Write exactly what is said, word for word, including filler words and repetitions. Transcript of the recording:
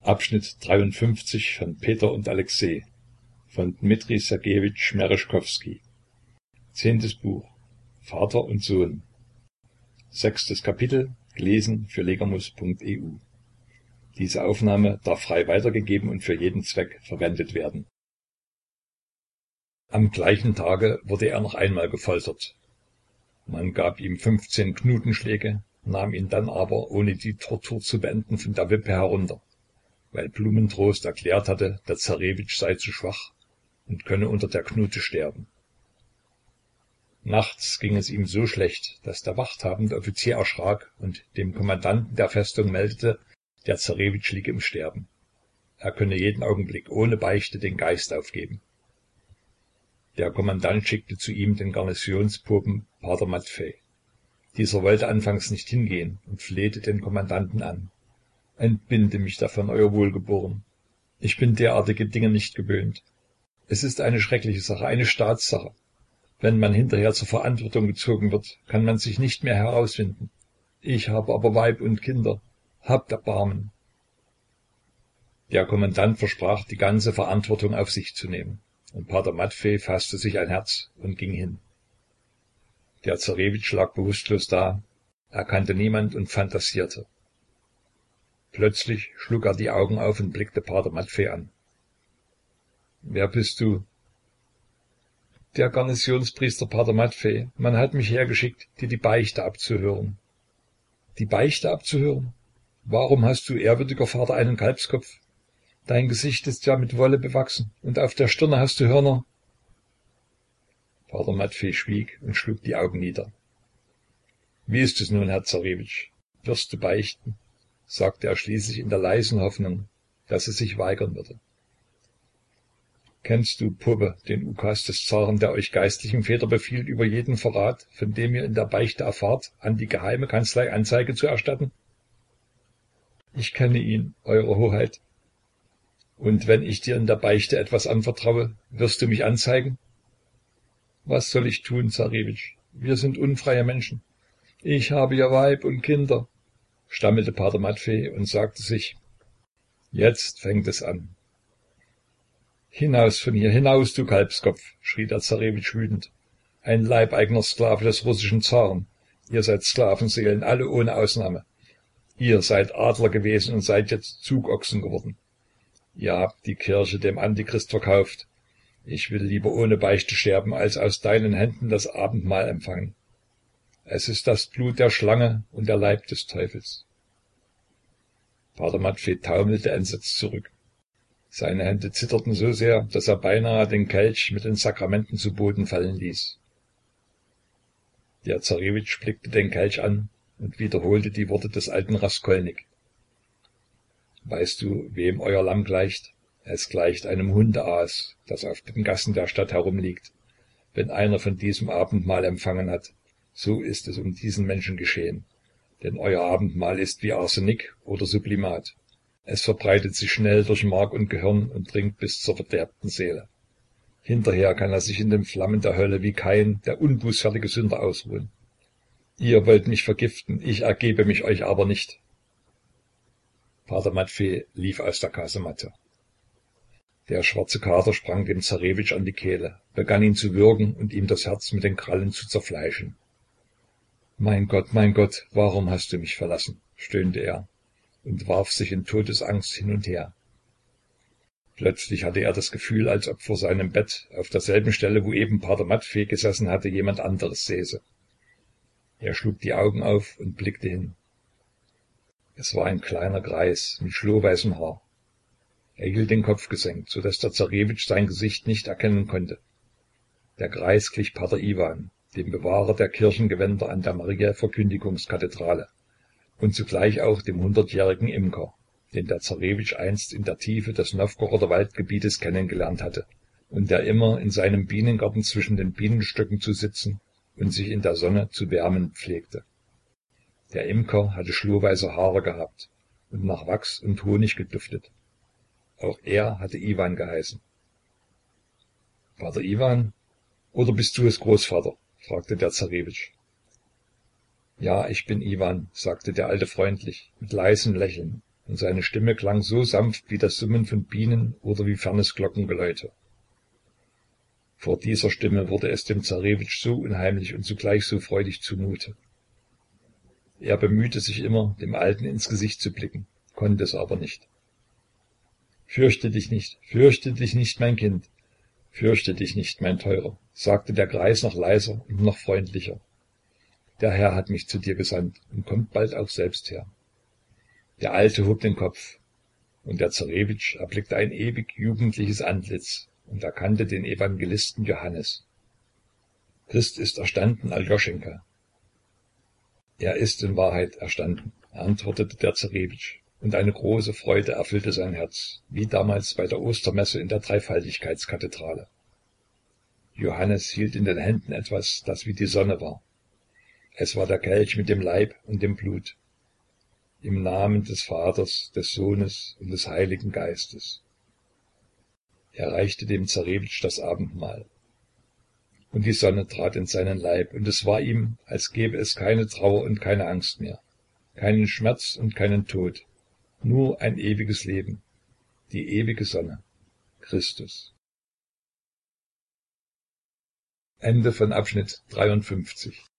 Abschnitt dreiundfünfzig von Peter und Alexei von Dmitri Sergejewitsch Mereschkowski. Zehntes Buch. Vater und Sohn. Sechstes Kapitel, gelesen für legamus punkt e u. Diese Aufnahme darf frei weitergegeben und für jeden Zweck verwendet werden. Am gleichen Tage wurde er noch einmal gefoltert. Man gab ihm fünfzehn Knutenschläge, nahm ihn dann aber, ohne die Tortur zu beenden, von der Wippe herunter, weil Blumentrost erklärt hatte, der Zarewitsch sei zu schwach und könne unter der Knute sterben. Nachts ging es ihm so schlecht, dass der wachthabende Offizier erschrak und dem Kommandanten der Festung meldete, der Zarewitsch liege im Sterben. Er könne jeden Augenblick ohne Beichte den Geist aufgeben. Der Kommandant schickte zu ihm den Garnisonspopen Pater Matfei. Dieser wollte anfangs nicht hingehen und flehte den Kommandanten an. Entbinde mich davon, euer Wohlgeboren. Ich bin derartige Dinge nicht gewöhnt. Es ist eine schreckliche Sache, eine Staatssache. Wenn man hinterher zur Verantwortung gezogen wird, kann man sich nicht mehr herausfinden. Ich habe aber Weib und Kinder. Habt Erbarmen. Der Kommandant versprach, die ganze Verantwortung auf sich zu nehmen. Und Pater Matfei fasste sich ein Herz und ging hin. Der Zarewitsch lag bewusstlos da, erkannte niemand und fantasierte. Plötzlich schlug er die Augen auf und blickte Pater Matfei an. »Wer bist du?« »Der Garnisonspriester Pater Matfei. Man hat mich hergeschickt, dir die Beichte abzuhören.« »Die Beichte abzuhören? Warum hast du, ehrwürdiger Vater, einen Kalbskopf? Dein Gesicht ist ja mit Wolle bewachsen, und auf der Stirne hast du Hörner.« Pater Matfei schwieg und schlug die Augen nieder. »Wie ist es nun, Herr Zarewitsch? Wirst du beichten?« sagte er schließlich in der leisen Hoffnung, dass es sich weigern würde. »Kennst du, Pope, den Ukas des Zaren, der euch geistlichen Väter befiehlt, über jeden Verrat, von dem ihr in der Beichte erfahrt, an die geheime Kanzlei Anzeige zu erstatten?« »Ich kenne ihn, Eure Hoheit.« »Und wenn ich dir in der Beichte etwas anvertraue, wirst du mich anzeigen?« »Was soll ich tun, Zarewitsch? Wir sind unfreie Menschen. Ich habe ja Weib und Kinder«, stammelte Pater Matfei und sagte sich, »jetzt fängt es an.« »Hinaus von hier, hinaus, du Kalbskopf«, schrie der Zarewitsch wütend. »Ein leibeigener Sklave des russischen Zaren. Ihr seid Sklavenseelen, alle ohne Ausnahme. Ihr seid Adler gewesen und seid jetzt Zugochsen geworden. Ihr habt die Kirche dem Antichrist verkauft. Ich will lieber ohne Beichte sterben, als aus deinen Händen das Abendmahl empfangen. Es ist das Blut der Schlange und der Leib des Teufels.« Pater Matfei taumelte entsetzt zurück. Seine Hände zitterten so sehr, dass er beinahe den Kelch mit den Sakramenten zu Boden fallen ließ. Der Zarewitsch blickte den Kelch an und wiederholte die Worte des alten Raskolnik. »Weißt du, wem euer Lamm gleicht? Es gleicht einem Hundeaas, das auf den Gassen der Stadt herumliegt. Wenn einer von diesem Abendmahl empfangen hat, so ist es um diesen Menschen geschehen. Denn euer Abendmahl ist wie Arsenik oder Sublimat. Es verbreitet sich schnell durch Mark und Gehirn und dringt bis zur verderbten Seele. Hinterher kann er sich in den Flammen der Hölle wie Kain, der unbußfertige Sünder, ausruhen. Ihr wollt mich vergiften, ich ergebe mich euch aber nicht.« Pater Matfei lief aus der Kasematte. Der schwarze Kater sprang dem Zarewitsch an die Kehle, begann ihn zu würgen und ihm das Herz mit den Krallen zu zerfleischen. »Mein Gott, mein Gott, warum hast du mich verlassen?« stöhnte er und warf sich in Todesangst hin und her. Plötzlich hatte er das Gefühl, als ob vor seinem Bett, auf derselben Stelle, wo eben Pater Matfei gesessen hatte, jemand anderes säße. Er schlug die Augen auf und blickte hin. Es war ein kleiner Greis mit schlohweißem Haar. Er hielt den Kopf gesenkt, so dass der Zarewitsch sein Gesicht nicht erkennen konnte. Der Greis glich Pater Iwan, dem Bewahrer der Kirchengewänder an der Mariä-Verkündigungskathedrale, und zugleich auch dem hundertjährigen Imker, den der Zarewitsch einst in der Tiefe des Nowgoroder Waldgebietes kennengelernt hatte und der immer in seinem Bienengarten zwischen den Bienenstöcken zu sitzen und sich in der Sonne zu wärmen pflegte. Der Imker hatte schlohweiße Haare gehabt und nach Wachs und Honig geduftet. Auch er hatte Iwan geheißen. »Pater Iwan? Oder bist du es, Großvater?« fragte der Zarewitsch. »Ja, ich bin Iwan«, sagte der Alte freundlich, mit leisem Lächeln, und seine Stimme klang so sanft wie das Summen von Bienen oder wie fernes Glockengeläute. Vor dieser Stimme wurde es dem Zarewitsch so unheimlich und zugleich so freudig zumute. Er bemühte sich immer, dem Alten ins Gesicht zu blicken, konnte es aber nicht. »Fürchte dich nicht, fürchte dich nicht, mein Kind, fürchte dich nicht, mein Teurer«, sagte der Greis noch leiser und noch freundlicher. »Der Herr hat mich zu dir gesandt und kommt bald auch selbst her.« Der Alte hob den Kopf, und der Zarewitsch erblickte ein ewig jugendliches Antlitz und erkannte den Evangelisten Johannes. »Christ ist erstanden, Aljoschenka.« »Er ist in Wahrheit erstanden«, antwortete der Zarewitsch, und eine große Freude erfüllte sein Herz, wie damals bei der Ostermesse in der Dreifaltigkeitskathedrale. Johannes hielt in den Händen etwas, das wie die Sonne war. Es war der Kelch mit dem Leib und dem Blut. Im Namen des Vaters, des Sohnes und des Heiligen Geistes. Er reichte dem Zarewitsch das Abendmahl. Und die Sonne trat in seinen Leib, und es war ihm, als gäbe es keine Trauer und keine Angst mehr, keinen Schmerz und keinen Tod, nur ein ewiges Leben, die ewige Sonne, Christus. Ende von Abschnitt dreiundfünfzig.